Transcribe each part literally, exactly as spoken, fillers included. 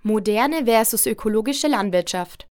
Moderne versus ökologische Landwirtschaft.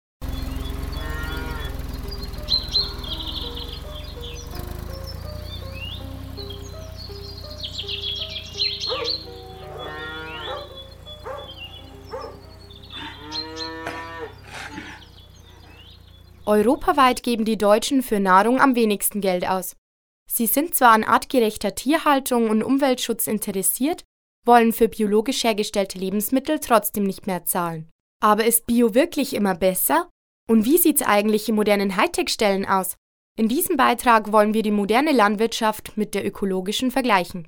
Europaweit geben die Deutschen für Nahrung am wenigsten Geld aus. Sie sind zwar an artgerechter Tierhaltung und Umweltschutz interessiert, wollen für biologisch hergestellte Lebensmittel trotzdem nicht mehr zahlen. Aber ist Bio wirklich immer besser? Und wie sieht's eigentlich in modernen Hightech-Stellen aus? In diesem Beitrag wollen wir die moderne Landwirtschaft mit der ökologischen vergleichen.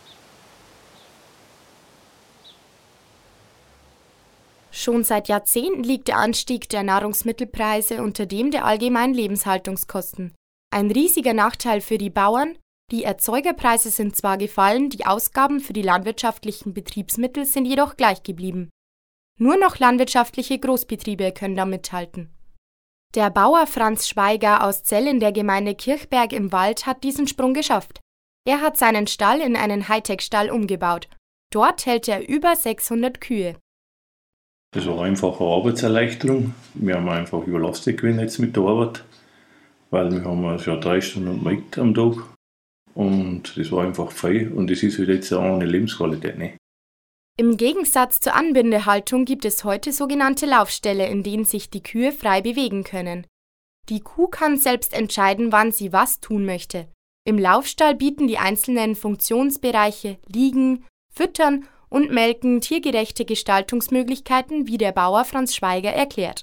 Schon seit Jahrzehnten liegt der Anstieg der Nahrungsmittelpreise unter dem der allgemeinen Lebenshaltungskosten. Ein riesiger Nachteil für die Bauern: Die Erzeugerpreise sind zwar gefallen, die Ausgaben für die landwirtschaftlichen Betriebsmittel sind jedoch gleich geblieben. Nur noch landwirtschaftliche Großbetriebe können da mithalten. Der Bauer Franz Schweiger aus Zell in der Gemeinde Kirchberg im Wald hat diesen Sprung geschafft. Er hat seinen Stall in einen Hightech-Stall umgebaut. Dort hält er über sechshundert Kühe. Das war einfach eine Arbeitserleichterung. Wir haben einfach überlastet gewesen jetzt mit der Arbeit, weil wir haben ja drei Stunden gemelkt am Tag und das war einfach frei und das ist halt jetzt auch eine Lebensqualität. Ne? Im Gegensatz zur Anbindehaltung gibt es heute sogenannte Laufställe, in denen sich die Kühe frei bewegen können. Die Kuh kann selbst entscheiden, wann sie was tun möchte. Im Laufstall bieten die einzelnen Funktionsbereiche Liegen, Füttern und Melken tiergerechte Gestaltungsmöglichkeiten, wie der Bauer Franz Schweiger erklärt.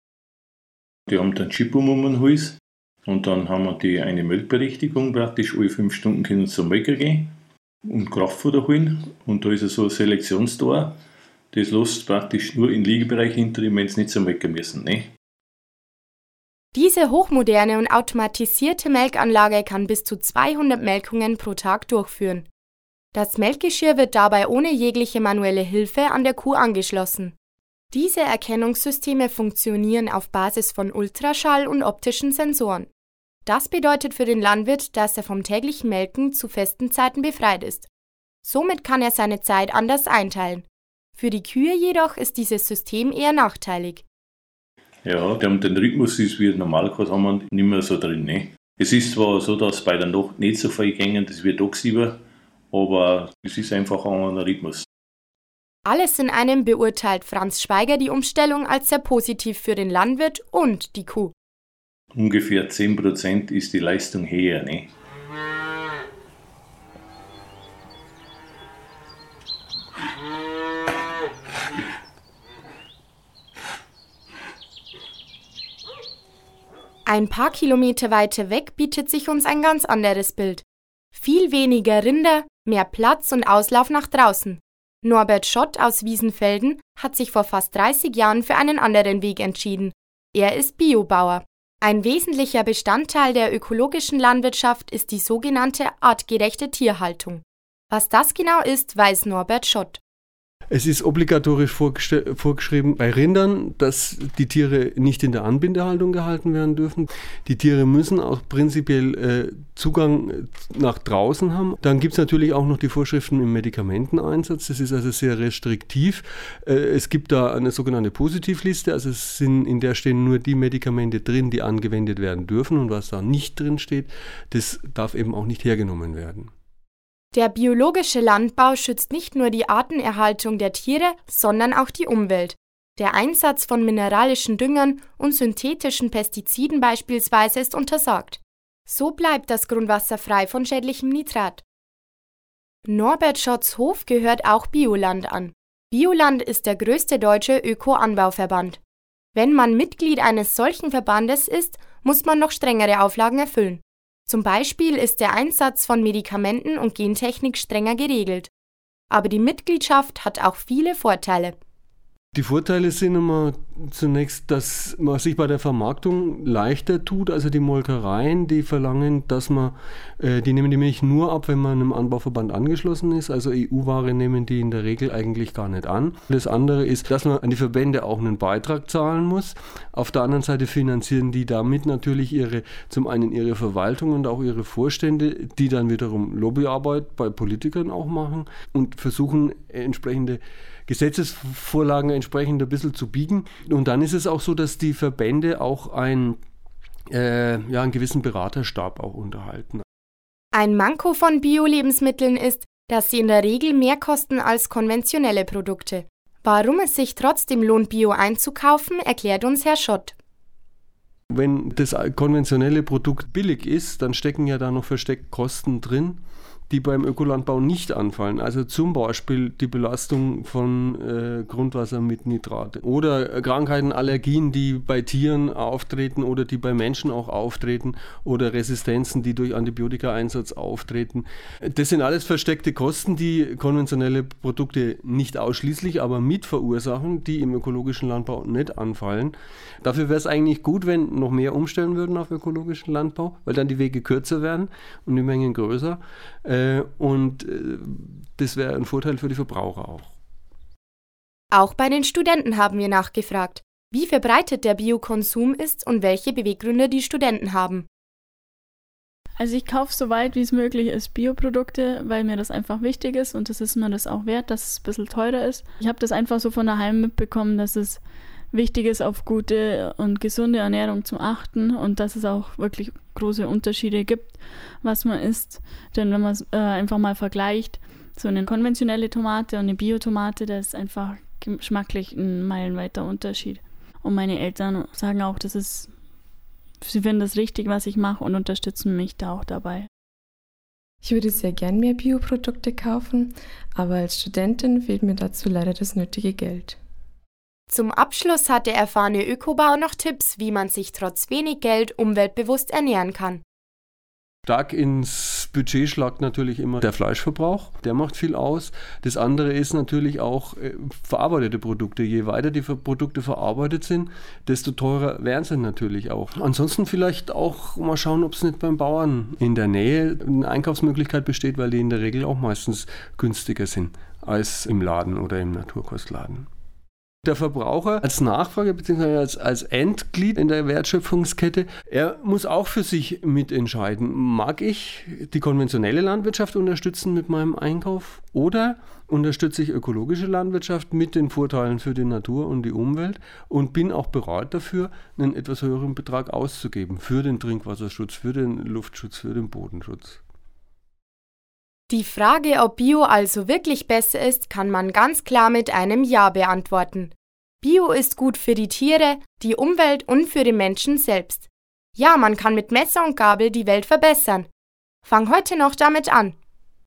Die haben dann Chip um den Hals und dann haben wir die eine Melkberechtigung, praktisch alle fünf Stunden können sie zum Melker gehen und Kraftfutter holen. Und da ist so ein Selektionstor, das lässt praktisch nur im Liegebereich hinter ihm, wenn sie nicht zum Melker müssen. Ne? Diese hochmoderne und automatisierte Melkanlage kann bis zu zweihundert Melkungen pro Tag durchführen. Das Melkgeschirr wird dabei ohne jegliche manuelle Hilfe an der Kuh angeschlossen. Diese Erkennungssysteme funktionieren auf Basis von Ultraschall und optischen Sensoren. Das bedeutet für den Landwirt, dass er vom täglichen Melken zu festen Zeiten befreit ist. Somit kann er seine Zeit anders einteilen. Für die Kühe jedoch ist dieses System eher nachteilig. Ja, die haben den Rhythmus, ist wie normal gehabt, haben wir nicht mehr so drin. Ne? Es ist zwar so, dass bei der Nacht nicht so viel gängen, das wird tagsüber, aber es ist einfach ein anderer Rhythmus. Alles in einem beurteilt Franz Schweiger die Umstellung als sehr positiv für den Landwirt und die Kuh. Ungefähr zehn Prozent ist die Leistung höher. Ne? Ein paar Kilometer weiter weg bietet sich uns ein ganz anderes Bild. Viel weniger Rinder, mehr Platz und Auslauf nach draußen. Norbert Schott aus Wiesenfelden hat sich vor fast dreißig Jahren für einen anderen Weg entschieden. Er ist Biobauer. Ein wesentlicher Bestandteil der ökologischen Landwirtschaft ist die sogenannte artgerechte Tierhaltung. Was das genau ist, weiß Norbert Schott. Es ist obligatorisch vorgeschrieben bei Rindern, dass die Tiere nicht in der Anbindehaltung gehalten werden dürfen. Die Tiere müssen auch prinzipiell äh, Zugang nach draußen haben. Dann gibt es natürlich auch noch die Vorschriften im Medikamenteneinsatz. Das ist also sehr restriktiv. Äh, es gibt da eine sogenannte Positivliste. Also es sind, in der stehen nur die Medikamente drin, die angewendet werden dürfen. Und was da nicht drin steht, das darf eben auch nicht hergenommen werden. Der biologische Landbau schützt nicht nur die Artenerhaltung der Tiere, sondern auch die Umwelt. Der Einsatz von mineralischen Düngern und synthetischen Pestiziden beispielsweise ist untersagt. So bleibt das Grundwasser frei von schädlichem Nitrat. Norbert Schotts Hof gehört auch Bioland an. Bioland ist der größte deutsche Öko-Anbauverband. Wenn man Mitglied eines solchen Verbandes ist, muss man noch strengere Auflagen erfüllen. Zum Beispiel ist der Einsatz von Medikamenten und Gentechnik strenger geregelt. Aber die Mitgliedschaft hat auch viele Vorteile. Die Vorteile sind immer zunächst, dass man sich bei der Vermarktung leichter tut. Also die Molkereien, die verlangen, dass man, äh, die nehmen die Milch nur ab, wenn man einem Anbauverband angeschlossen ist. Also E U-Ware nehmen die in der Regel eigentlich gar nicht an. Das andere ist, dass man an die Verbände auch einen Beitrag zahlen muss. Auf der anderen Seite finanzieren die damit natürlich ihre, zum einen ihre Verwaltung und auch ihre Vorstände, die dann wiederum Lobbyarbeit bei Politikern auch machen und versuchen entsprechende Gesetzesvorlagen entsprechend ein bisschen zu biegen. Und dann ist es auch so, dass die Verbände auch ein, äh, ja, einen gewissen Beraterstab auch unterhalten. Ein Manko von Bio-Lebensmitteln ist, dass sie in der Regel mehr kosten als konventionelle Produkte. Warum es sich trotzdem lohnt, Bio einzukaufen, erklärt uns Herr Schott. Wenn das konventionelle Produkt billig ist, dann stecken ja da noch versteckt Kosten drin, die beim Ökolandbau nicht anfallen. Also zum Beispiel die Belastung von äh, Grundwasser mit Nitrat oder Krankheiten, Allergien, die bei Tieren auftreten oder die bei Menschen auch auftreten oder Resistenzen, die durch Antibiotikaeinsatz auftreten. Das sind alles versteckte Kosten, die konventionelle Produkte nicht ausschließlich, aber mit verursachen, die im ökologischen Landbau nicht anfallen. Dafür wäre es eigentlich gut, wenn noch mehr umstellen würden auf ökologischen Landbau, weil dann die Wege kürzer werden und die Mengen größer. Und das wäre ein Vorteil für die Verbraucher auch. Auch bei den Studenten haben wir nachgefragt, wie verbreitet der Biokonsum ist und welche Beweggründe die Studenten haben. Also ich kaufe so weit wie es möglich ist Bioprodukte, weil mir das einfach wichtig ist und das ist mir das auch wert, dass es ein bisschen teurer ist. Ich habe das einfach so von daheim mitbekommen, dass es wichtig ist, auf gute und gesunde Ernährung zu achten und dass es auch wirklich große Unterschiede gibt, was man isst. Denn wenn man es äh, einfach mal vergleicht, so eine konventionelle Tomate und eine Biotomate, da ist einfach geschmacklich ein meilenweiter Unterschied. Und meine Eltern sagen auch, das ist, sie finden das richtig, was ich mache und unterstützen mich da auch dabei. Ich würde sehr gern mehr Bioprodukte kaufen, aber als Studentin fehlt mir dazu leider das nötige Geld. Zum Abschluss hat der erfahrene Ökobauer noch Tipps, wie man sich trotz wenig Geld umweltbewusst ernähren kann. Stark ins Budget schlagt natürlich immer der Fleischverbrauch, der macht viel aus. Das andere ist natürlich auch äh, verarbeitete Produkte. Je weiter die Produkte verarbeitet sind, desto teurer werden sie natürlich auch. Ansonsten vielleicht auch mal schauen, ob es nicht beim Bauern in der Nähe eine Einkaufsmöglichkeit besteht, weil die in der Regel auch meistens günstiger sind als im Laden oder im Naturkostladen. Der Verbraucher als Nachfrager bzw. als, als Endglied in der Wertschöpfungskette, er muss auch für sich mitentscheiden. Mag ich die konventionelle Landwirtschaft unterstützen mit meinem Einkauf oder unterstütze ich ökologische Landwirtschaft mit den Vorteilen für die Natur und die Umwelt und bin auch bereit dafür, einen etwas höheren Betrag auszugeben für den Trinkwasserschutz, für den Luftschutz, für den Bodenschutz. Die Frage, ob Bio also wirklich besser ist, kann man ganz klar mit einem Ja beantworten. Bio ist gut für die Tiere, die Umwelt und für den Menschen selbst. Ja, man kann mit Messer und Gabel die Welt verbessern. Fang heute noch damit an.